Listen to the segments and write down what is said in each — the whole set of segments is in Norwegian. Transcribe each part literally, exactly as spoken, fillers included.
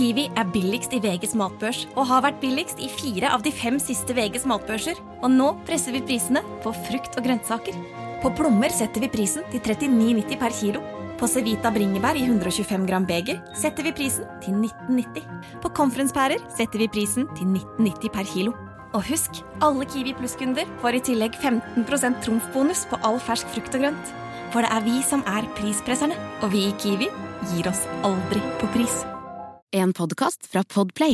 Kiwi er billigst i V G's matbørs, og har vært billigst i fire av de fem siste V G's matbørser. Og nå presser vi prisene på frukt og grønnsaker. På plommer setter vi prisen til trettini nitti per kilo. På Cevita bringebær i hundre og tjuefem gram beger setter vi prisen til nitten nitti. På konferenspærer setter vi prisen til nitten nitti per kilo. Og husk, alle Kiwi Plus-kunder får i tillegg femten prosent trumfbonus på all fersk frukt og grønt. For det er vi som er prispresserne, og vi i Kiwi gir oss aldri på pris. En podcast fra Podplay.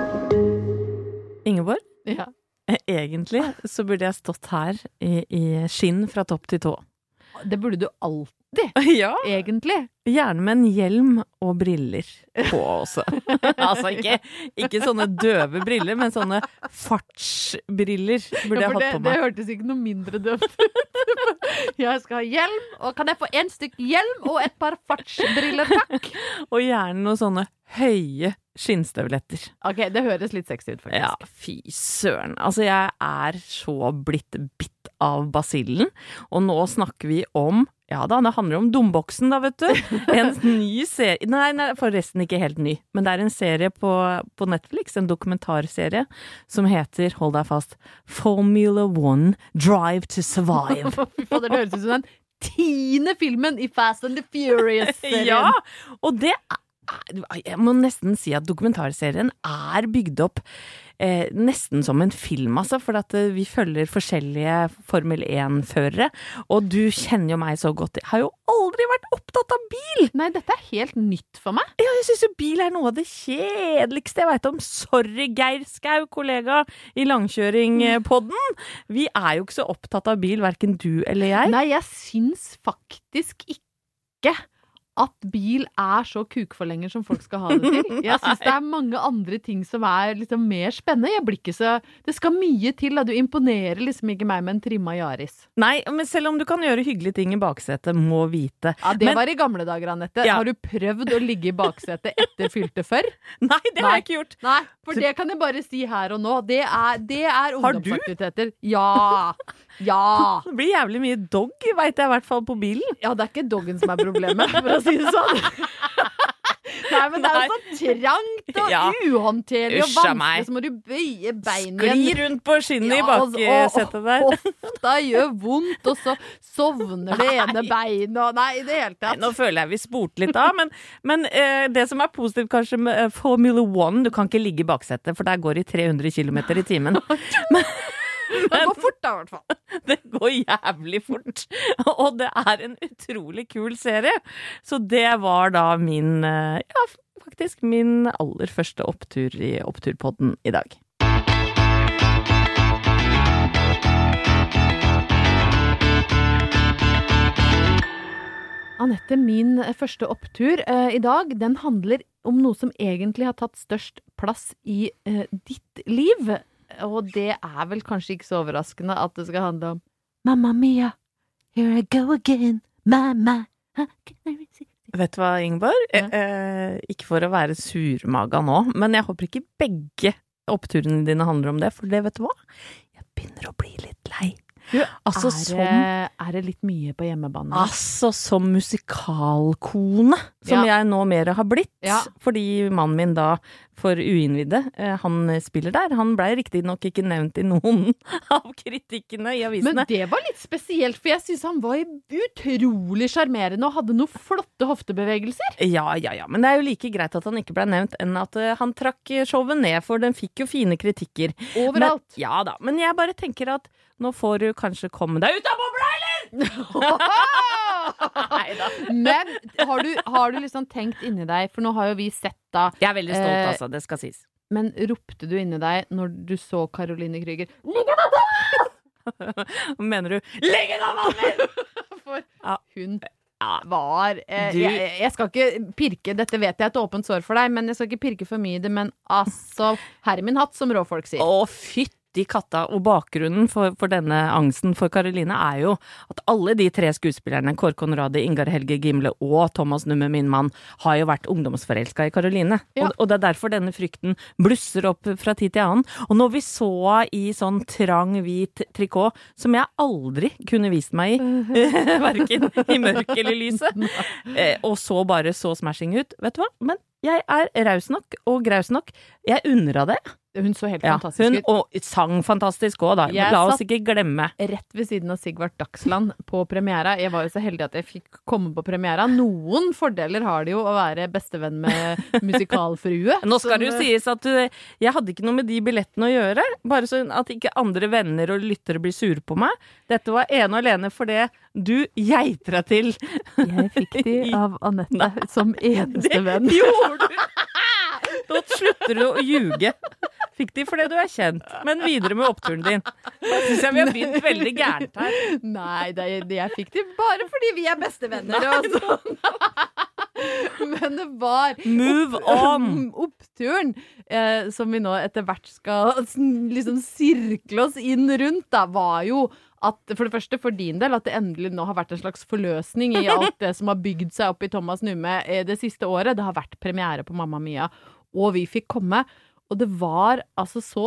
Ingeborg? Ja. Egentlig så burde jeg stått her i, i skinn fra topp til tå. Det burde du alltid, Ja, egentlig. gjerne med en hjelm og briller på også. Altså ikke, ikke sånne døve briller, men sånne fartsbriller burde Ja, jeg for hatt det, på det meg. hørtes ikke noe mindre døvt ut. Jeg skal ha hjelm, og kan jeg få en stykk hjelm og et par fartsbriller, takk? Og gjerne noen sånne høye skinnstøvletter. Ok, det høres litt sexy ut, faktisk. Ja, fy søren. Altså, jeg er så blitt bitt av basillen, og nå snakker vi om, ja da, det handler om Domboksen da, vet du. En ny serie, nei, nei, forresten ikke helt ny, men det er en serie på, på Netflix, en dokumentarserie, som heter, hold deg fast, Formula One Drive to Survive. Fy faen, det høres ut som den tiende filmen i Fast and the Furious-serien. Ja, og det er jeg må nesten si at dokumentarserien er bygd opp eh, nesten som en film, altså, for at eh, vi følger forskjellige Formel én-førere, og du kjenner jo meg så godt. Jeg har jo aldri vært opptatt av bil! Nei, dette er helt nytt for meg. Ja, jeg synes jo bil er noe av det kjedeligste jeg vet om. Sorry, Geir Skau, kollega i Langkjøring-podden. Vi er jo ikke så opptatt av bil, hverken du eller jeg. Nei, jeg syns faktisk ikke at bil er så kukforlenger som folk skal ha det til. Jeg synes det er mange andre ting som er liksom mer spennende. Jeg blir ikke så... Det skal mye til, da. Du imponerer liksom ikke meg med en trimma Yaris. Nei, men selv om du kan gjøre hyggelige ting i baksetet, må vite. Ja, det men, var i gamle dager, Annette. Ja. Har du prøvd å ligge i baksetet etter fylte før? Nei, det har jeg ikke gjort. Nei, for det kan jeg bare si her og nå. Det er, det er ungdomsaktiviteter. Ja, ja. Det blir jævlig mye dog, vet jeg i hvert fall på bilen. Ja, det er ikke doggen som er problemet, for å si det sånn. Nei, men det er jo så trangt og Ja. uhåndterlig og Usja meg. vanskelig, så må du bøye bein Skli rundt på skinnet i baksetet der. Og hofta gjør vondt, og så sovner det ene beinet, og nei, i det hele Nei, tatt. nå føler jeg vi spurte litt av, men, men eh, det som er positivt kanskje med eh, Formula One, du kan ikke ligge i baksetet, for der går i tre hundre kilometer i timen. Men, Det går fort da, i hvert fall. det går jævlig fort, og det er en utrolig kul serie. Så det var da min, eh, ja, faktisk min aller første opptur i Oppturpodden i dag. Annette, min første opptur eh, i dag, den handler om noe som egentlig har tatt størst plass i eh, ditt liv. Og det er vel kanskje ikke så overraskende at det skal handle om Mamma mia, here I go again, mamma. Vet du hva, Ingeborg? Eh, eh, ikke for å være surmaga nå, men jeg håper ikke begge oppturene dine handler om det, for det vet du hva? Jeg begynner å bli litt lei. Du, Altså, er, som, det, er det litt mye på hjemmebane? altså som musikalkone, som Ja. jeg nå mer har blitt, Ja. fordi mannen min da, for uinnvidde, eh, han spiller der. Han ble riktig nok ikke nevnt i noen av kritikkene i avisene. Men det var litt spesielt, for jeg synes han var utrolig charmerende og hadde noen flotte hoftebevegelser. Ja, ja, ja, men det er jo like greit at han ikke ble nevnt enn at eh, han trakk showet ned, for den fikk jo fine kritikker. Overalt. Men, ja da, men jeg bare tenker at nå får du kanskje komme deg ut av bobla, eller? Neida. Men har du, har du liksom tenkt inni deg, for nå har jo vi sett da, Jeg er veldig stolt, Eh, altså, det skal sies. men ropte du inni deg når du så Caroline Krüger? Mener du, legg en av mannen! For Ja. hun Ja. var eh, Du- jeg, jeg skal ikke pirke, dette vet jeg er et åpent sår for deg, men jeg skal ikke pirke for mye i det, men altså, herre min hatt, som råfolk sier. Å, fytti katta, og bakgrunnen for, for denne angsten for Caroline er jo at alle de tre skuespillerne, Kåre Conradi, Ingar Helge Gimle og Thomas Numme, min mann, har jo vært ungdomsforelska i Caroline. Ja. Og, og det er derfor denne frykten blusser opp fra tid til annen. Og når vi så i sånn trang, hvit trikot, som jeg aldri kunne vist meg i, hverken i mørk eller lyset, eh, og så bare så smashing ut, vet du hva? Men jeg er raus nok og graus nok. Jeg unner av det. Hun så helt Ja, fantastisk hun ut. og sang fantastisk også da. Jeg La oss satt- ikke glemme. Rett ved siden av Sigvart Dagsland på premiera. Jeg var jo så heldig at jeg fikk komme på premiera. Noen fordeler har det jo å være bestevenn med musikalfrue. Nå skal som- det jo sies at uh, jeg hadde ikke noe med de billettene å gjøre, bare sånn at ikke andre venner og lyttere blir sure på meg. Dette var ene og alene for det du geitra til. Jeg fikk de av Anette som eneste venn. Gjorde du? Nå slutter du å ljuge. Fikk de fordi du er kjent, men videre med oppturen din. Da synes jeg vi har begynt veldig gærent her. Nei, det, det, jeg fikk de bare fordi vi er bestevenner. Og sånn. Men det var Move on! oppturen eh, som vi nå etter hvert skal liksom sirkle oss inn rundt, da, var jo at for det første for din del at det endelig nå har vært en slags forløsning i alt det som har bygd seg opp i Thomas Numme det siste året. Det har vært premiere på Mamma Mia, og vi fikk komme. Og det var altså så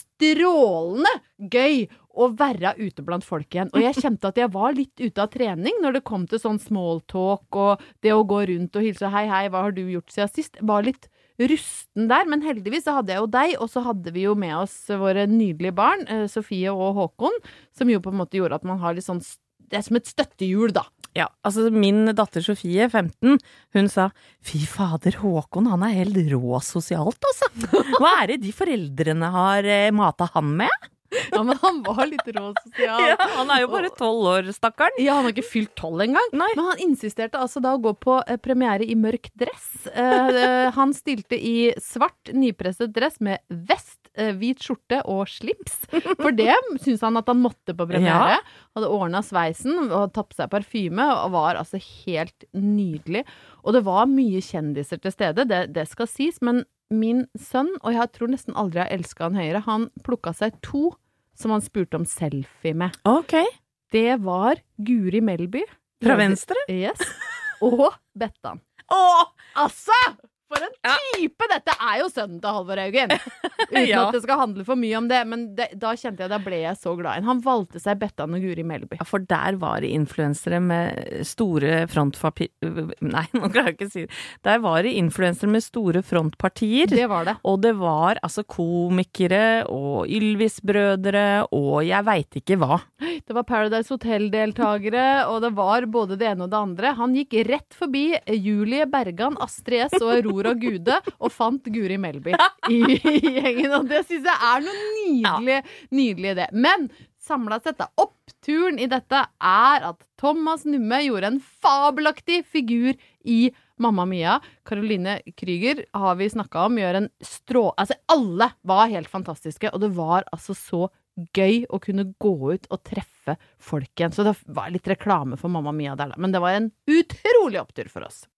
strålende gøy å være ute blant folk igjen. Og jeg kjente at jeg var litt ute av trening når det kom til sånn small talk og det å gå rundt og hilse hei, hei, hva har du gjort siden sist? Jeg var litt rusten der, men heldigvis så hadde jeg jo deg, og så hadde vi jo med oss våre nydelige barn, Sofie og Håkon, som jo på en måte gjorde at man har litt sånn, det er som et støttehjul da. Ja, altså min datter Sofie, femten, hun sa, fy fader, Håkon, han er helt rå sosialt, altså. Hva er det de foreldrene har eh, matet han med? Ja, men han var litt rå sosial. Ja, han er jo bare tolv år, stakkaren. Ja, han har ikke fylt tolv engang. Nei. Men han insisterte altså da å gå på eh, premiere i mørk dress. Eh, eh, han stilte i svart, nypresset dress med vest, eh, hvit skjorte og slips. For det synes han at han måtte på premiere. Ja. Hadde ordnet sveisen og tatt på seg parfyme og var altså helt nydelig. Og det var mye kjendiser til stede, det, det skal sies, men min sønn, og jeg tror nesten aldri har elsket han høyere, han plukket seg to som han spurte om selfie med. Ok. Det var Guri Melby. Fra venstre? Yes. Og Bettan. Åh! Altså! For en type! Dette er jo sønnen til Halvor Haugen. Uten Ja. at det skal handle for mye om det, men det, da kjente jeg, da ble jeg så glad i han. Han valgte seg Bettan og Guri Melby. Ja, for der var det influensere med store frontpartier. Nei, nå klarer jeg ikke å si det. Der var det influensere med store frontpartier. Det var det. Og det var altså komikere og Ylvis-brødre og jeg vet ikke hva. Det var Paradise Hotel-deltagere, og det var både det ene og det andre. Han gikk rett forbi Julie Bergan, Astrid S og Aurora Gude, og fant Guri Melby i, i gjengen. Og det synes jeg er noe nydelig, nydelig det. Men samlet sett da, oppturen i dette er at Thomas Numme gjorde en fabelaktig figur i Mamma Mia. Caroline Krüger har vi snakket om, gjør en strå... Altså, alle var helt fantastiske, og det var altså så gøy å kunne gå ut og treffe folk igjen. Så det var litt reklame for Mamma Mia der, da. Men det var en utrolig opptur for oss.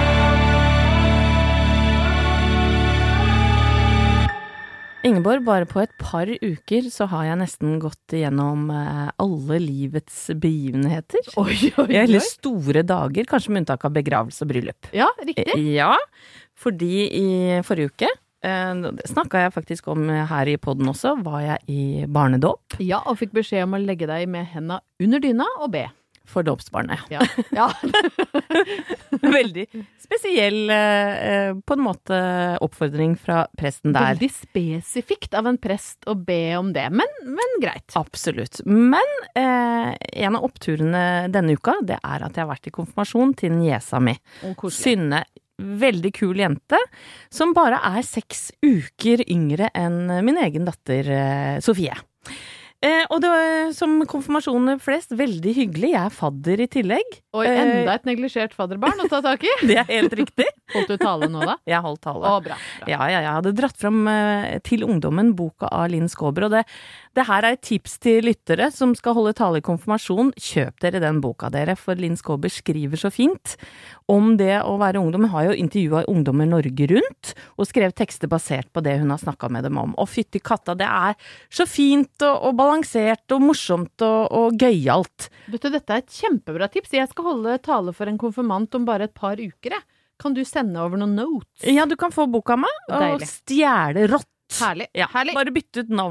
Ingeborg, bare på et par uker så har jeg nesten gått igjennom eh, alle livets begivenheter. Oi, oi, Eller store dager, kanskje med unntak av begravelse og bryllup. Ja, riktig. Eh, Ja, fordi i forrige uke, eh, det snakket jeg faktisk om her i podden også, var jeg i barnedåp Ja, og fikk beskjed om å legge deg med hendene under dyna og be. for dåpsbarnet. Ja, ja. Veldig spesiell, eh, på en måte, oppfordring fra presten der. Veldig spesifikt av en prest å be om det, men, men greit. Absolutt. Men eh, en av oppturene denne uka, det er at jeg har vært i konfirmasjon til niesa mi. Og koselig. Synne, veldig kul jente, som bare er seks uker yngre enn min egen datter eh, Sofie. Eh, og det var, som konfirmasjoner flest, veldig hyggelig. Jeg er fadder i tillegg. Og enda et neglisjert fadderbarn å ta tak i. Det er helt riktig. Holdt du tale nå da? Jeg holdt tale. Å, bra. bra. Ja, ja, jeg hadde dratt fram eh, til ungdommen boka av Linn Skåber, og det, det her er et tips til lyttere som skal holde tale i konfirmasjon. Kjøp dere den boka dere, for Linn Skåber skriver så fint om det å være ungdom. Hun har jo intervjuet ungdommer Norge rundt, og skrevet tekster basert på det hun har snakket med dem om. Og fytti katta, det er så fint og, og balansert og morsomt og, og gøyalt. Vet du, dette er et kjempebra tips. Jeg skal holde tale for en konfirmant om bare et par uker, jeg. Kan du sende over noen notes? Ja, du kan få boka av meg, og Deilig. stjele rått. Herlig. Ja, Herlig. bare bytte ut navnet.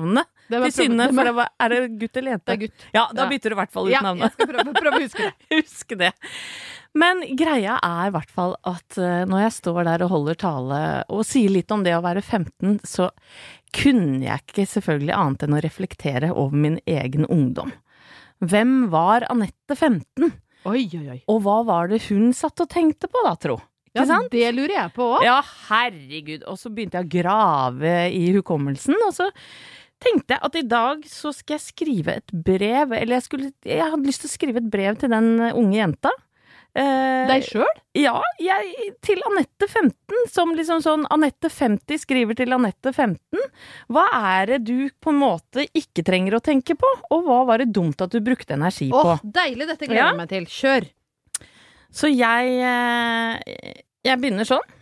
Det var til Synne, prøve- for det var, er det gutt eller jente? Det er gutt. Ja, da Ja. bytter du i hvert fall ut Ja, navnet. jeg skal prøve, prøve å huske det. Husk det. Men greia er i hvert fall at uh, når jeg står der og holder tale og sier litt om det å være femten, så kunne jeg ikke selvfølgelig annet enn å reflektere over min egen ungdom. Hvem var Anette femten? Oi, oi, oi. Og hva var det hun satt og tenkte på da, tro? Ikke Ja, sant? det lurer jeg på også. Ja, herregud. Og så begynte jeg å grave i hukommelsen, og så tenkte jeg at i dag så skal jeg skrive et brev, eller jeg, skulle, jeg hadde lyst til å skrive et brev til den unge jenta. Eh, Deg selv? Ja, jeg, til Anette femten, som liksom sånn Anette femti skriver til Anette femten. Hva er det du på en måte ikke trenger å tenke på, og hva var det dumt at du brukte energi på? Åh, deilig, dette gleder jeg Ja. meg til. Kjør! Så jeg, eh, jeg begynner sånn.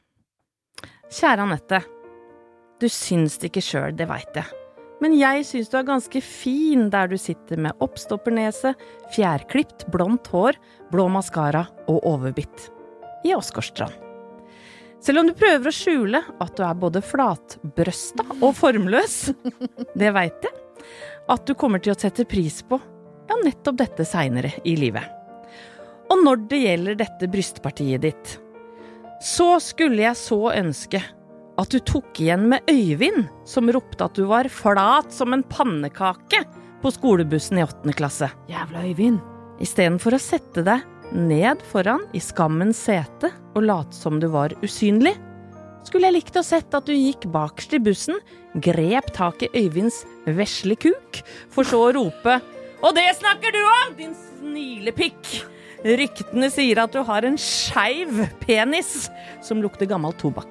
Kjære Anette, du syns det ikke selv, det vet jeg. Men jeg syns du er ganske fin der du sitter med oppstoppernese, fjærklipt, blondt hår, blå maskara og overbitt. I Åsgårdstrand. Selv om du prøver å skjule at du er både flatbrøsta og formløs, det vet jeg, at du kommer til å sette pris på, ja, nettopp dette senere i livet. Og når det gjelder dette brystpartiet ditt, så skulle jeg så ønske at du tok igjen med Øyvind, som ropte at du var flat som en pannekake på skolebussen i åttende klasse. Jævla Øyvind. I stedet for å sette deg ned foran i skammens sete og late som du var usynlig, skulle jeg likt å sett at du gikk bakerst i bussen, grep tak i Øyvinds vesle kuk, for så å rope «Og det snakker du om, din snilepikk!» Ryktene sier at du har en skeiv penis som lukter gammel tobakk.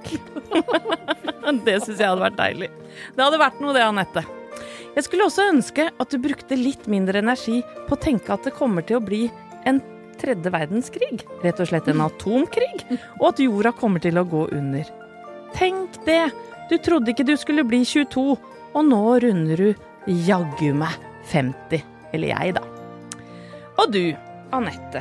Det synes jeg hadde vært deilig. Det hadde vært noe det, Anette. Jeg skulle også ønske at du brukte litt mindre energi på å tenke at det kommer til å bli en tredje verdenskrig, rett og slett en atomkrig, og at jorda kommer til å gå under. Tenk det! Du trodde ikke du skulle bli tjueto, og nå runder du jaggu meg femti, eller jeg da. Og du, Anette,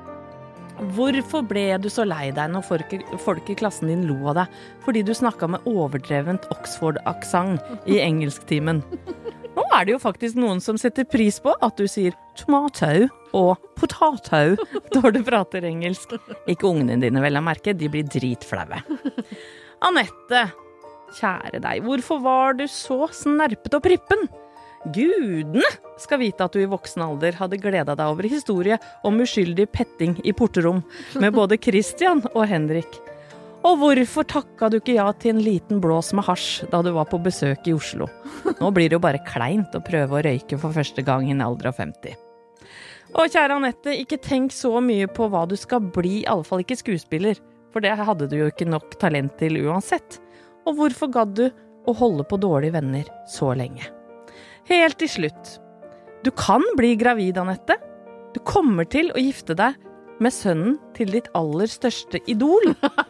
hvorfor ble du så lei deg når folk, folk i klassen din lo av deg fordi du snakket med overdrevent Oxford-aksent i engelsktimen? Nå er det jo faktisk noen som setter pris på at du sier tomato og potato når du prater engelsk. Ikke ungene dine, vel å merke, de blir dritflaue. Anette, kjære deg, hvorfor var du så snerpet og prippen? Gudene skal vite at du i voksen alder hadde gledet deg over historie om uskyldig petting i porterom med både Christian og Henrik. Og hvorfor takket du ikke ja til en liten blås med hasj da du var på besøk i Oslo? Nå blir det jo bare kleint å prøve å røyke for første gang i en alder av femti. Og kjære Anette, ikke tenk så mye på hva du skal bli, i alle fall ikke skuespiller, for det hadde du jo ikke nok talent til uansett. Og hvorfor gadd du å holde på dårlige venner så lenge? Helt til slutt. Du kan bli gravid, Anette. Du kommer til å gifte deg med sønnen til ditt aller største idol.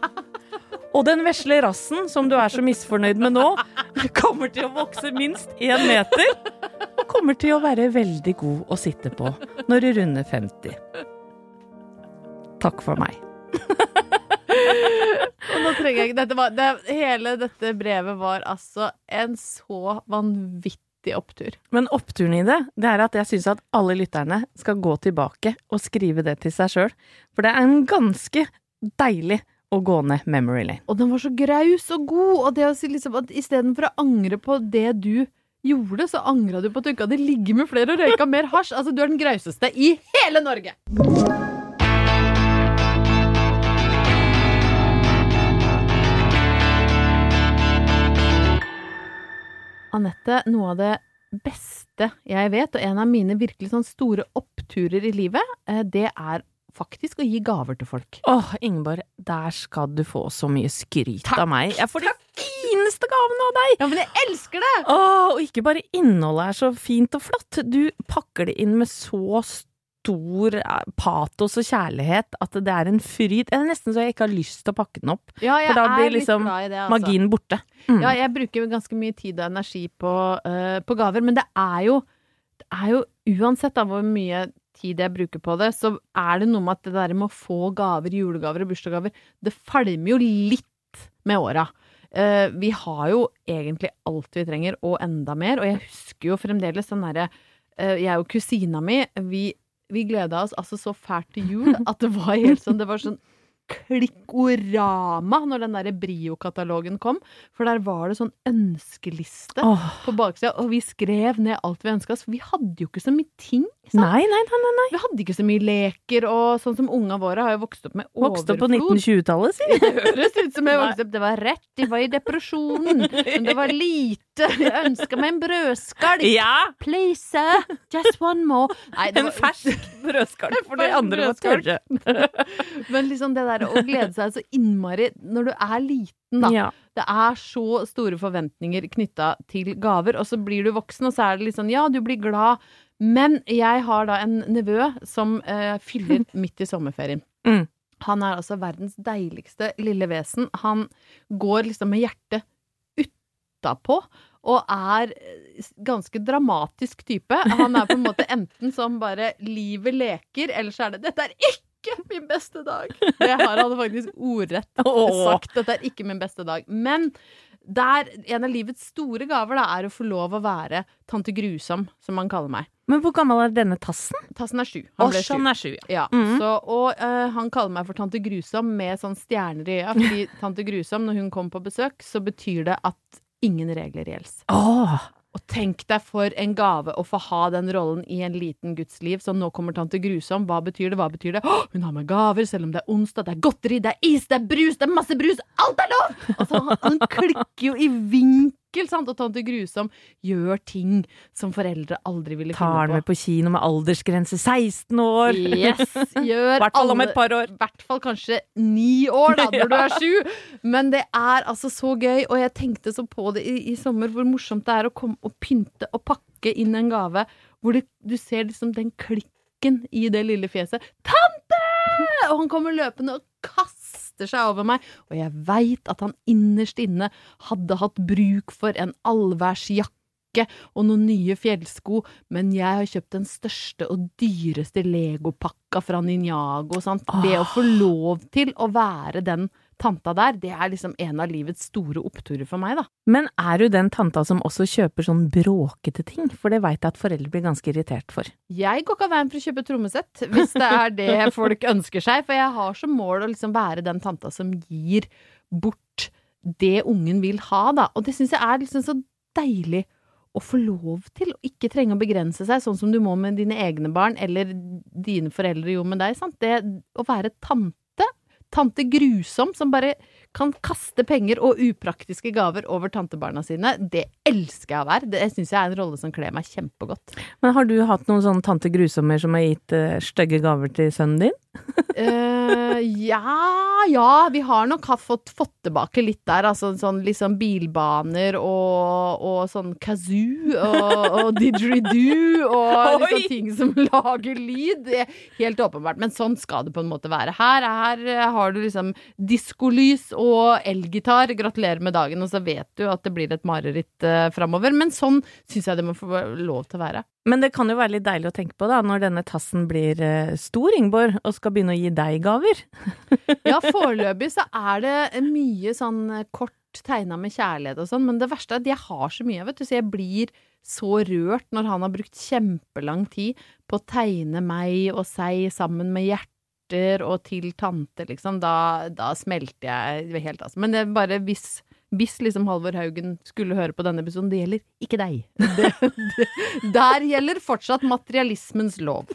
Og den vesle rassen som du er så misfornøyd med nå, kommer til å vokse minst en meter, og kommer til å være veldig god å sitte på når du runder femti. Takk for meg. Og nå trenger jeg ikke dette var, det, hele dette brevet var altså en så vanvittig opptur. Men oppturen i det, det er at jeg synes at alle lytterne skal gå tilbake og skrive det til seg selv. For det er en ganske deilig å gå ned memory lane. Og den var så graus og god, og det å si liksom at i stedet for å angre på det du gjorde, så angret du på at du ikke hadde ligget med flere og røyka mer hasj. Altså, du er den grauseste i hele Norge! Anette, noe av det beste jeg vet, og en av mine virkelig sånn store oppturer i livet, det er faktisk å gi gaver til folk. Åh, Ingeborg, der skal du få så mye skryt Takk. av meg. Jeg får de fineste gavene av deg! Ja, men jeg elsker det! Åh, og ikke bare innholdet er så fint og flott, du pakker det inn med så stor patos og kjærlighet at det er en fryd. Det er nesten så jeg ikke har lyst til å pakke den opp. Ja, jeg For da blir er liksom litt glad i det, altså. magien borte. Mm. Ja, jeg bruker ganske mye tid og energi på, uh, på gaver, men det er jo, det er jo uansett da hvor mye tid jeg bruker på det, så er det noe med at det der med å få gaver, julegaver og bursdagsgaver, det falmer jo litt med åra. Uh, vi har jo egentlig alt vi trenger, og enda mer. Og jeg husker jo fremdeles den derre uh, Jeg og kusina mi, vi, vi gleda oss altså så fælt til jul at det var helt sånn, det var sånn klikkorama når den der Brio-katalogen kom, for der var det sånn ønskeliste oh. på baksida, og vi skrev ned alt vi ønsket oss, for vi hadde jo ikke så mye ting. Sant? Nei, nei, nei, nei. Vi hadde ikke så mye leker, og sånn som unga våre har jo vokst opp med overflod. Vokst opp på nitten tjue-tallet, sier det høres ut som jeg vokste opp. Det var rett, de var i depresjonen, men det var lite. Jeg ønsket meg en brødskalk. Ja! Please, just one more. Nei, det var... En fersk brødskalk, for de andre var tørre. Men liksom det der å glede seg så innmari når du er liten, da. Ja. Det er så store forventninger knyttet til gaver, og så blir du voksen, og så er det litt sånn, ja, du blir glad. Men jeg har da en nevø som uh, fyller midt i sommerferien. Mm. Han er altså verdens deiligste lille vesen. Han går liksom med hjertet utapå, og er ganske dramatisk type. Han er på en måte enten som bare livet leker, eller så er det, dette er ikke ikke min beste dag. Det har han faktisk ordrett sagt. Dette er ikke min beste dag. Men der, en av livets store gaver da, er å få lov å være tante Grusom, som man kaller meg. Men hvor gammel er denne tassen? Tassen er sju. Han ble sju. Han er sju, ja. ja. Mm-hmm. Så, og uh, han kaller meg for tante Grusom med sånn stjerner i øya, fordi tante Grusom, når hun kommer på besøk, så betyr det at ingen regler gjelder. Åh! Og tenk deg for en gave å få ha den rollen i en liten Guds liv. Så nå kommer tante Grusom. Hva betyr det? Hva betyr det? Åh, hun har med gaver, selv om det er onsdag, det er godteri, det er is, det er brus, det er masse brus. Alt er lov! Altså, han, han klikker jo i vinkel, sant? Og tante Grusom gjør ting som foreldre aldri ville finne på. Tar med på kino med aldersgrense seksten år. Yes, gjør hvert fall om et par år. Hvert fall kanskje ni år da, når ja. du er sju. Men det er altså så gøy, og jeg tenkte så på det i, i sommer, hvor morsomt det er å komme og pynte og pakke inn en gave, hvor det, du ser liksom den klikken i det lille fjeset. Tante! Og han kommer løpende og kaster seg over meg, og jeg vet at han innerst inne hadde hatt bruk for en allværsjakke og noen nye fjellsko, men jeg har kjøpt den største og dyreste Lego-pakka fra Ninjago, sant? Oh. Det å få lov til å være den tanta der, det er liksom en av livets store oppturer for meg, da. Men er du den tanta som også kjøper sånn bråkete ting? For det vet jeg at foreldre blir ganske irritert for. Jeg går ikke av veien for å kjøpe trommesett, hvis det er det folk ønsker seg, for jeg har som mål å liksom være den tanta som gir bort det ungen vil ha, da. Og det synes jeg er liksom så deilig å få lov til, og ikke trenge å begrense seg, sånn som du må med dine egne barn, eller dine foreldre jo med deg, sant? Det å være tante, tante Grusom, som bare kan kaste penger og upraktiske gaver over tantebarna sine, det elsker jeg å være. Det synes jeg er en rolle som kler meg kjempegodt. Men har du hatt noen sånne tante Grusomer som har gitt uh, stygge gaver til sønnen din? uh, ja, ja, vi har nok har fått, fått tilbake litt der, altså sånn liksom bilbaner og, og sånn kazoo og, og didgeridoo og liksom ting som lager lyd. Det er helt åpenbart, men sånn skal det på en måte være. Her, her har du liksom diskolys og elgitar. Gratulerer med dagen, og så vet du at det blir et mareritt uh, fremover, men sånn synes jeg det må få lov til å være. Men det kan jo være litt deilig å tenke på da, når denne tassen blir uh, stor, Ingeborg, og skal begynne å gi deg gaver. Ja, foreløpig så er det mye sånn kort tegnet med kjærlighet og sånn, men det verste er at jeg har så mye, vet du, så jeg blir så rørt når han har brukt kjempelang tid på å tegne meg og seg sammen med hjerter og til tante, liksom, da, da smelter jeg helt, altså. Men det er bare hvis Hvis liksom Halvor Haugen skulle høre på denne episoden, det gjelder ikke deg. Det, det, der gjelder fortsatt materialismens lov.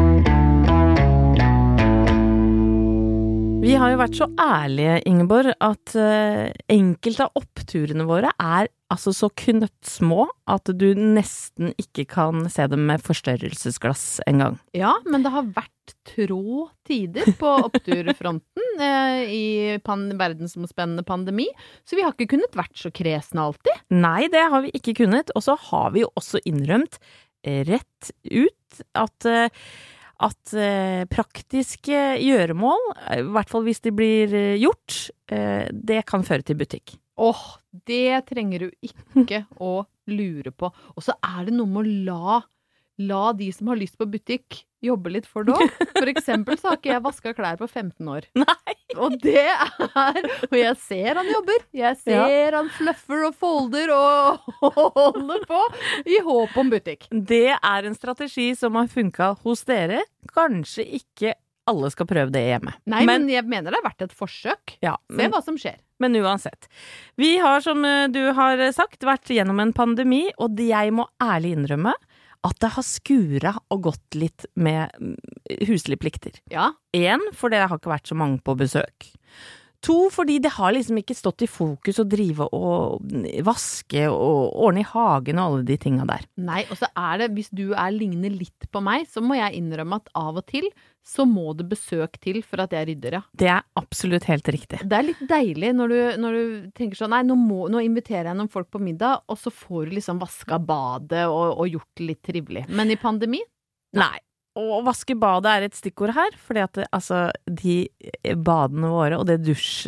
Vi har jo vært så ærlige, Ingeborg, at uh, enkelte av oppturene våre er altså så knøttsmå at du nesten ikke kan se dem med forstørrelsesglass en gang. Ja, men det har vært trå tider på oppturfronten eh, i pan- verdensomspennende pandemi, så vi har ikke kunnet vært så kresne alltid. Nei, det har vi ikke kunnet, og så har vi jo også innrømt eh, rett ut at eh, at eh, praktiske gjøremål, i hvert fall hvis de blir eh, gjort, eh, det kan føre til butikk. Åh, oh, det trenger du ikke å lure på. Og så er det noe med å la la de som har lyst på butikk jobbe litt for det også. For eksempel så har ikke jeg vasket klær på femten år. Nei. Og det er, og jeg ser han jobber, jeg ser han fluffer og folder og holder på i håp om butikk. Det er en strategi som har funket hos dere. Kanskje ikke alle skal prøve det hjemme. Nei, men, men jeg mener det har vært et forsøk. Ja, Se hva som skjer. Men uansett. Vi har, som du har sagt, vært gjennom en pandemi, og jeg må ærlig innrømme at det har skura og gått litt med huslige plikter. Ja. En, for det har ikke vært så mange på besøk. To, fordi det har liksom ikke stått i fokus å drive og vaske og ordne i hagen og alle de tingene der. Nei, og så er det, hvis du er ligner litt på meg, så må jeg innrømme at av og til så må det besøk til for at jeg rydder, ja. Det er absolutt helt riktig. Det er litt deilig når du, når du tenker sånn, nei, nå, må, nå inviterer jeg noen folk på middag, og så får du liksom vaska badet og, og gjort det litt trivelig. Men i pandemi? Nei. Å vaske badet er et stikkord her, fordi at det, altså, de badene våre og det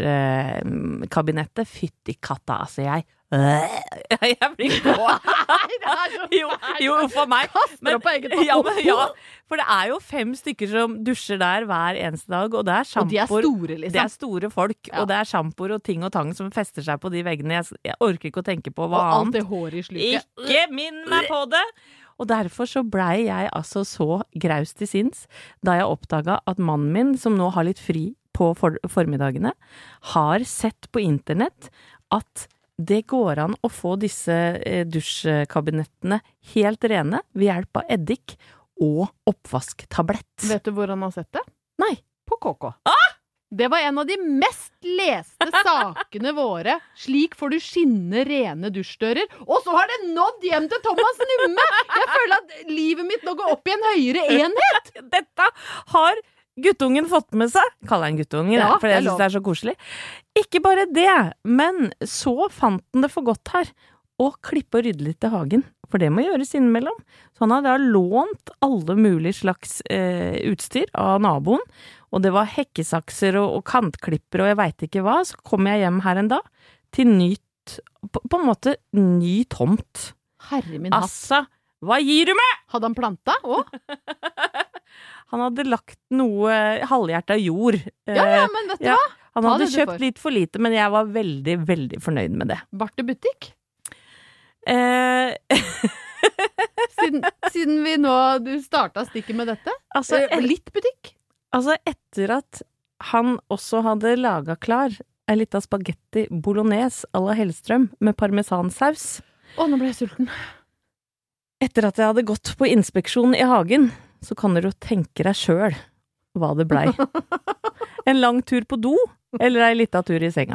dusjkabinettet, fytti katta, altså jeg jeg blir på. jo, jo, for meg. Kaster opp på eget ja, men, ja, for det er jo fem stykker som dusjer der hver eneste dag, og det er sjampoer. Og de er store, liksom. Det er store folk, ja. Og det er sjampoer og ting og tang som fester seg på de veggene. Jeg, jeg orker ikke å tenke på hva og annet. Og alt det håret i sluket. Ikke minn meg på det! Og derfor så blei jeg altså så graus til sinns da jeg oppdaga at mannen min, som nå har litt fri på for formiddagene, har sett på internett at det går an å få disse eh, dusjkabinettene helt rene ved hjelp av eddik og oppvasktablett. Vet du hvor han har sett det? Nei. På K K. Ah! Det var en av de mest leste sakene våre. Slik får du skinne rene dusjdører. Og så har det nådd hjem til Thomas Numme! Jeg føler at livet mitt nå går opp i en høyere enhet. Dette har guttungen fått med seg. Kaller han guttungen, ja, for jeg synes det er så koselig. Ikke bare det, men så fant han det for godt her å klippe og rydde litt i hagen. For det må gjøres innimellom. Så han hadde lånt alle mulige slags eh, utstyr av naboen. Og det var hekkesakser og, og kantklipper og jeg vet ikke hva. Så kom jeg hjem her en dag til nytt, på, på en måte ny tomt. Herre min hatt. Altså, hva gir du meg? Hadde han planta også? Han hadde lagt noe halvhjertet jord. Ja, ja, men vet du ja, hva? Han Ta hadde det kjøpt litt for lite, men jeg var veldig, veldig fornøyd med det. Barte butikk? Eh... siden, siden vi nå, du startet stikket med dette? Altså, eh, litt butikk? Altså, etter at han også hadde laget klar en liten spagetti bolognese à la Hellstrøm med parmesansaus. Å, nå ble jeg sulten. Etter at jeg hadde gått på inspeksjon i hagen, så kan dere jo tenke deg selv hva det blei. En lang tur på do, eller en liten tur i senga.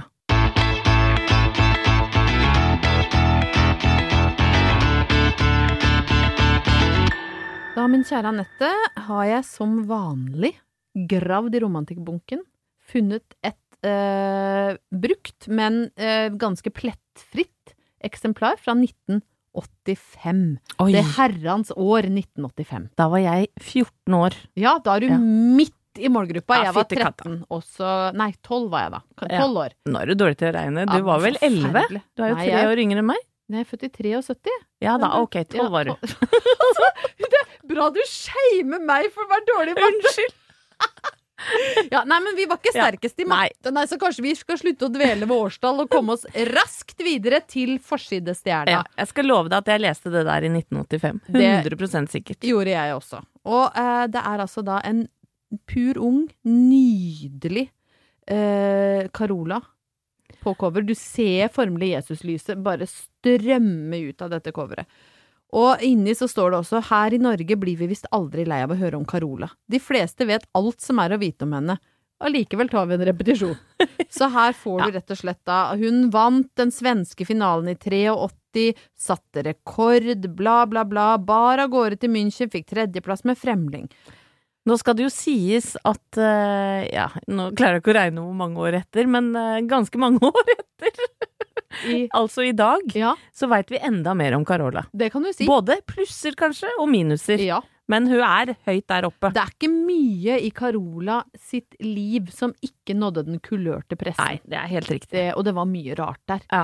Da, min kjære Annette, har jeg som vanlig gravd i romantikkbunken, funnet et eh, brukt, men eh, ganske plettfritt eksemplar fra nitten åttifem. Oi. Det herrens år nitten åttifem. Da var jeg fjorten år. Ja, da er du Ja. midt i målgruppa. Ja, Jeg var fytti katta. tretten, og så, nei, tolv var jeg da. tolv år. Nå er du dårlig til å regne. Du Ja, var vel elleve? forferdelig. Du er jo Nei, tre jeg- år yngre enn meg. Jeg er født i syttitre. Ja da, ok, tolv var du. Det er bra du shamer meg for å være dårlig i matte. Unnskyld. Ja, nei, men vi var ikke Ja, sterkest i matte. Nei. Så kanskje vi skal slutte å dvele ved årstall og komme oss raskt videre til forsidestjerna. Ja, jeg skal love deg at jeg leste det der i nitten åttifem. Det- hundre prosent sikkert. Gjorde jeg også. Og eh, det er altså da en pur ung, nydelig eh, Carola på cover. Du ser formelig Jesuslyset bare strømme ut av dette coveret. Og inni så står det også: her i Norge blir vi visst aldri lei av å høre om Carola. De fleste vet alt som er å vite om henne. Allikevel tar vi en repetisjon. Så her får du rett og slett da: hun vant den svenske finalen i åttitre, satte rekord, bla bla bla, bar av gårde til München, fikk tredjeplass med Fremling. Nå skal det jo sies at, uh, ja, nå klarer jeg ikke å regne hvor mange år etter, men uh, ganske mange år etter. I, altså i dag, ja, så vet vi enda mer om Carola. det kan du si. Både plusser kanskje, og minuser. Ja. Men hun er høyt der oppe. Det er ikke mye i Carola sitt liv som ikke nådde den kulørte pressen. Nei, det er helt riktig. Det, og det var mye rart der. Ja.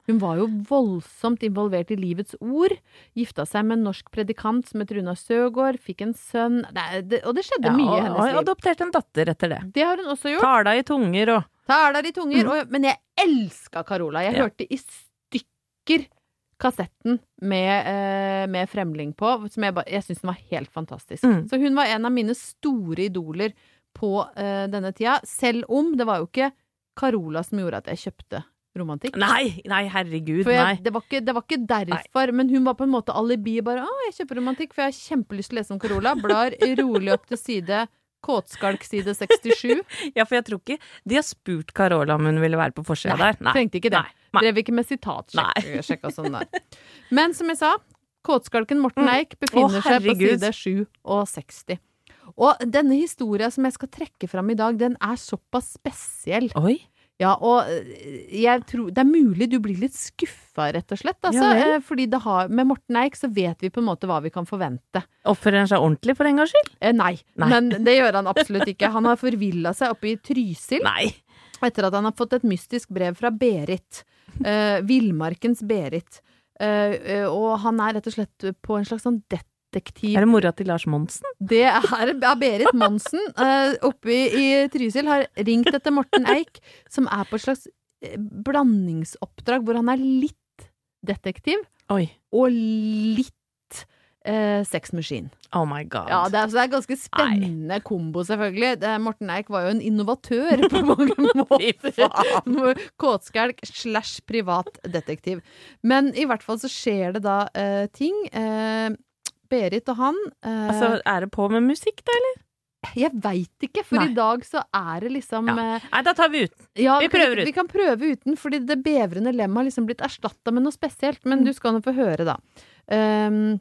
Hun var jo voldsomt involvert i livets ord, gifta seg med en norsk predikant som het Runa Søgaard, fikk en sønn, det, det, og det skjedde Ja, mye i og, hennes og liv. adopterte en datter etter det. Det har hun også gjort. Tala i tunger og Taler i tunger, og, men jeg elsket Carola. Jeg Ja. hørte i stykker kassetten med, eh, med Fremling på, som jeg, ba- jeg synes den var helt fantastisk. Mm. Så hun var en av mine store idoler på eh, denne tida, selv om det var jo ikke Carola som gjorde at jeg kjøpte romantikk. Nei, nei, herregud, For nei. jeg, det, var ikke, det var ikke derfor, men hun var på en måte alibi bare, å, jeg kjøper romantikk, for jeg har kjempelyst til å lese om Carola. Blar rolig opp til side, kåtskalk side sekstisju. Ja, for jeg tror ikke de har spurt Carola om hun ville være på forsida der. Nei, Trengte ikke det. Nei, nei. Drev ikke med sitatsjekk sjekk og sånn der. Men som jeg sa, kåtskalken Morten Eik befinner Å, seg på herregud. side sju og seksti. Og denne historien som jeg skal trekke fram i dag, den er såpass spesiell. Oi. Ja, og øh, jeg tror, det er mulig du blir litt skuffa, rett og slett. Altså, Ja vel. eh, fordi det har, med Morten Eik så vet vi på en måte hva vi kan forvente. Oppfører han seg ordentlig for en gangs skyld? Eh, nei, Nei. men det gjør han absolutt ikke. Han har forvilla seg oppe i Trysil. Nei. Etter at han har fått et mystisk brev fra Berit, eh, Villmarkens Berit, eh, eh, og han er rett og slett på en slags sånn detektiv. Er det mora til Lars Monsen? Det er, er Berit Monsen eh, oppe i, i Trysil har ringt etter Morten Eik, som er på et slags eh, blandingsoppdrag, hvor han er litt detektiv, Oi. og litt eh, sexmaskin. Oh my god. Ja, det er, så det er ganske spennende kombo, selvfølgelig. Det, Morten Eik var jo en innovatør på mange måter. faen. Kåtskalk slash privat detektiv. Men i hvert fall så skjer det da eh, ting. Eh, Berit og han eh, Altså, er det på med musikk da, eller? Jeg veit ikke, for Nei. i dag så er det liksom Ja. eh, Nei, da tar vi ut. ja, Vi prøver ut. Vi kan prøve uten, fordi det bevrende lemmet har liksom blitt erstatta med noe spesielt. Men Mm. du skal nå få høre, da. Um,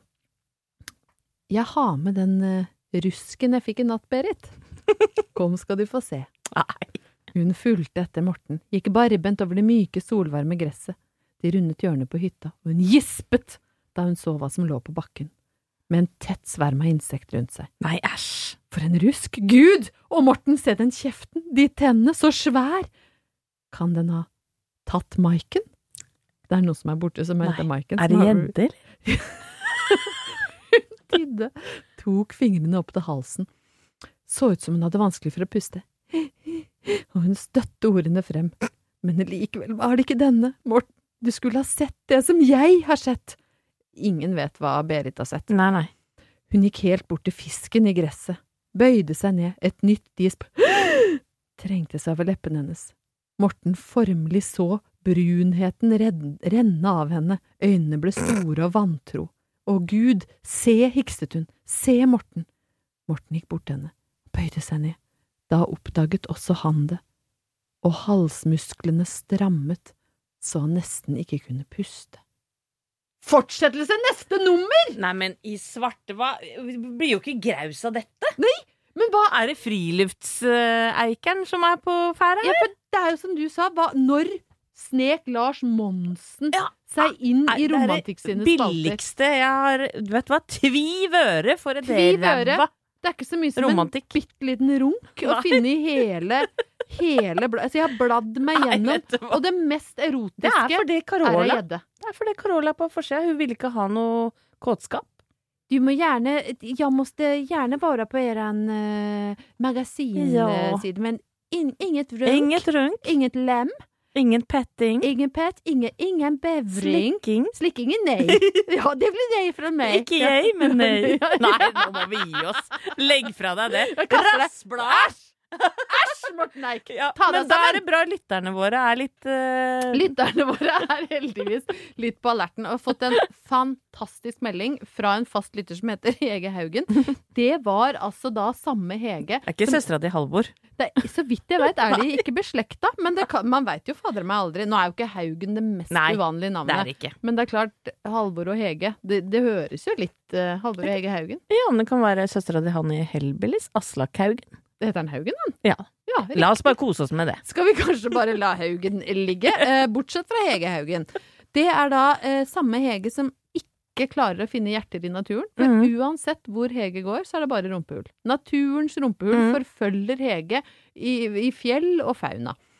jeg har med den uh, rusken jeg fikk i natt, Berit. Kom skal du få se. Nei. Hun fulgte etter Morten, gikk barbent over det myke, solvarme gresset. De rundet hjørnet på hytta, og hun gispet da hun så hva som lå på bakken, med en tett sverm av insekter rundt seg. Nei, æsj. For en rusk! Gud! Og Morten, se den kjeften! De tennene, så svær! Kan den ha tatt Maiken? Det er noe som er borte som Nei. heter Maiken. Er som det har- gjedder? Tidde, tok fingrene opp til halsen. Så ut som hun hadde vanskelig for å puste. Og hun støtte ordene frem. Men likevel var det ikke denne. Morten, du skulle ha sett det som jeg har sett. Ingen vet hva Berit har sett. Nei, nei. Hun gikk helt bort til fisken i gresset, bøyde seg ned, et nytt gisp trengte seg over leppen hennes. Morten formelig så brunheten redden, renne av henne, øynene ble store og vantro. Å Gud, se, hikset hun, se Morten. Morten gikk bort til henne, bøyde seg ned. Da oppdaget også han det, og halsmusklene strammet, så han nesten ikke kunne puste. Fortsettelse neste nummer! Nei, men i svarte, hva? Vi blir jo ikke graus av dette. Men hva Er det friluftseikeren som er på ferde Ja, her? for det er jo som du sa, hva, når snek Lars Monsen Ja, seg inn Nei, i det er romantikk det sine spalter? billigste jeg har Vet du hva? Tviv øre for et Tviv øre. ræva Det er ikke så mye som romantikk. en bitte liten runk å Nei. finne i hele, hele blad. Altså, jeg har bladd meg Nei, gjennom, vet du hva? og det mest Det er erotiske fordi er ei Carola gjedde. Det er fordi Carola på forsida. Hun ville ikke ha noe kåtskap. Du må gjerne, jag måste gärna vara på eran uh, magasinsida, Ja. men in, inget runk, Inget runk, inget lem, ingen petting, ingen pet, ingen, ingen bevring. slikking. Slickingen nej. Ja, det blir nej från mig. Ikke jeg, men nei. Ja. Nei, nå må vi gi oss. Legg fra deg det. Jeg kaster det. Rassblad! Æsj, Morten Eik! Ja, Ta deg men da sammen. er det bra lytterne våre er litt uh... Lytterne våre er heldigvis litt på alerten og har fått en fantastisk melding fra en fast lytter som heter Hege Haugen. Det var altså da samme Hege. Det er ikke som- søstera til Halvor. det, så vidt jeg vet er de ikke beslekta, men det kan, man vet jo fader meg aldri. Nå er jo ikke Haugen det mest Nei, uvanlige Det er navnet. det ikke. Men det er klart, Halvor og Hege, det, det høres jo litt uh, Halvor og Hege Haugen. Ja, det kan være søstera til han i Hellbillies, Aslak Haugen. Det heter han Haugen, han? Ja. Ja, La oss bare kose oss med det. Skal vi kanskje bare la Haugen ligge, eh, bortsett fra Hege Haugen. Det er da eh, samme Hege som ikke klarer å finne hjerter i naturen. For Mhm. uansett hvor Hege går, så er det bare rumpehull. Naturens rumpehull Mhm. forfølger Hege i, i fjell og fauna.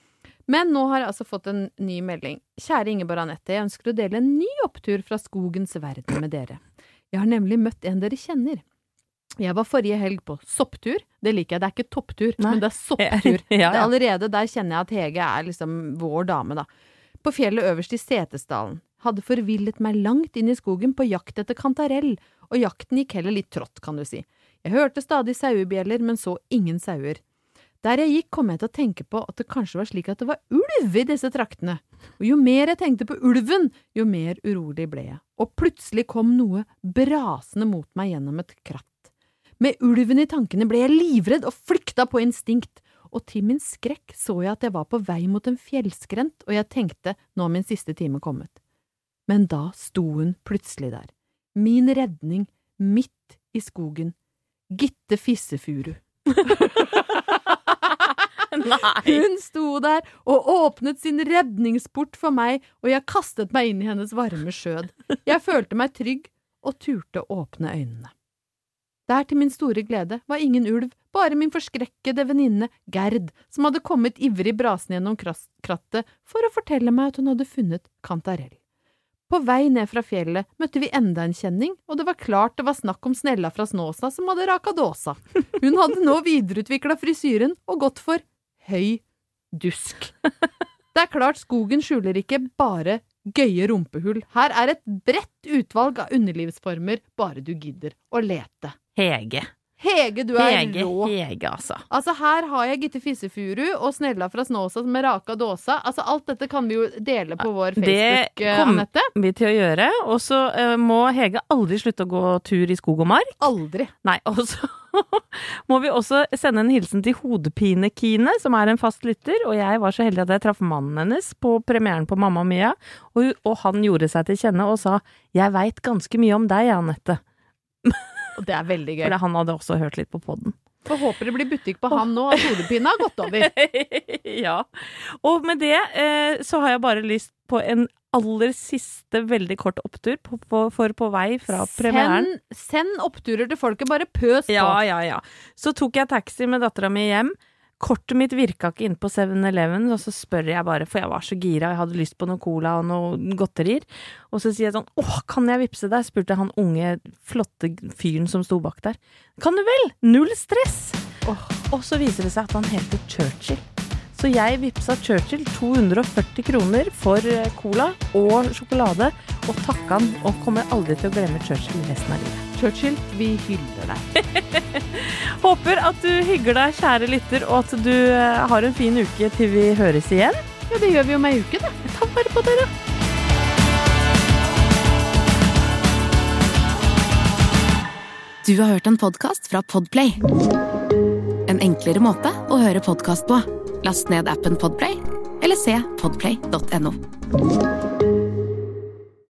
Men nå har jeg altså fått en ny melding. Kjære Ingeborg Anette, jeg ønsker å dele en ny opptur fra skogens verden med dere. Jeg har nemlig møtt en dere kjenner. Jeg var forrige helg på sopptur. Det liker jeg, det er ikke topptur, Nei. men det er sopptur. ja, ja. Det er allerede, der kjenner jeg at Hege er liksom vår dame da. På fjellet øverst i Setesdalen. Hadde forvillet meg langt inn i skogen på jakt etter kantarell, og jakten gikk heller litt trått, kan du si. Jeg hørte stadig sauebjeller, men så ingen sauer. Der jeg gikk kom jeg til å tenke på at det kanskje var slik at det var ulv i disse traktene. Og jo mer jeg tenkte på ulven, jo mer urolig ble jeg. Og plutselig kom noe brasende mot meg gjennom et kratt. Med ulven i tankene ble jeg livredd og flykta på instinkt. Og til min skrekk så jeg at jeg var på vei mot en fjellskrent, og jeg tenkte, nå er min siste time kommet. Men da sto hun plutselig der. Min redning, midt i skogen. Gitte Fissefuru. Nei. Hun sto der og åpnet sin redningsport for meg, og jeg kastet meg inn i hennes varme skjød. Jeg følte meg trygg og turte åpne øynene. Der til min store glede var ingen ulv, bare min forskrekkede venninne Gerd, som hadde kommet ivrig brasende gjennom krattet for å fortelle meg at hun hadde funnet kantarell. På vei ned fra fjellet møtte vi enda en kjenning, og det var klart det var snakk om Snella fra Snåsa som hadde raka dåsa. Hun hadde nå videreutviklet frisyren og gått for høy dusk. Det er klart skogen skjuler ikke bare gøye rumpehull. Her er et bredt utvalg av underlivsformer, bare du gidder å lete. Hege. Hege, du er Hege, rå. Hege, altså. Altså, her har jeg Gitte Fissefuru og Snella fra Snåsa med raka dåsa. Altså, alt dette kan vi jo dele på vår Facebook, det kommer Anette. vi til å gjøre. Og så uh, må Hege aldri slutte å gå tur i skog og mark. Aldri. Nei, og så må vi også sende en hilsen til Hodepine-Kine, som er en fast lytter. Og jeg var så heldig at jeg traff mannen hennes på premieren på Mamma Mia. Og, og han gjorde seg til kjenne og sa, jeg vet ganske mye om deg, Anette. Og det er veldig gøy. For han hadde også hørt litt på podden. For håper det blir butikk på han nå, at hodepine har gått over. Ja. Og med det eh, så har jeg bare lyst på en aller siste veldig kort opptur på, på, for på vei fra premieren. Send, send oppturer til folket, bare pøs på. Ja, ja, ja. Så tok jeg taxi med datteren min hjem. Kortet mitt virka ikke inn på seven eleven, og så spør jeg bare, for jeg var så gira, jeg hadde lyst på noe cola og noe godterier. Og så sier jeg sånn, åh, kan jeg vipse deg? Spurte han unge, flotte fyren som sto bak der. Kan du vel? Null stress! Oh. Og så viser det seg at han heter Churchill. Så jeg vipsa Churchill to hundre og førti kroner for cola og sjokolade, og takka han, og kommer aldri til å glemme Churchill resten av livet. Churchill, vi hyller deg. Håper at du hygger deg, kjære lytter, og at du har en fin uke til vi høres igjen. Ja, det gjør vi om ei uke, da. Ta bare på dere. Du har hørt en podcast fra Podplay. En enklere måte å høre podcast på. Last ned appen Podplay, eller se podplay punktum no.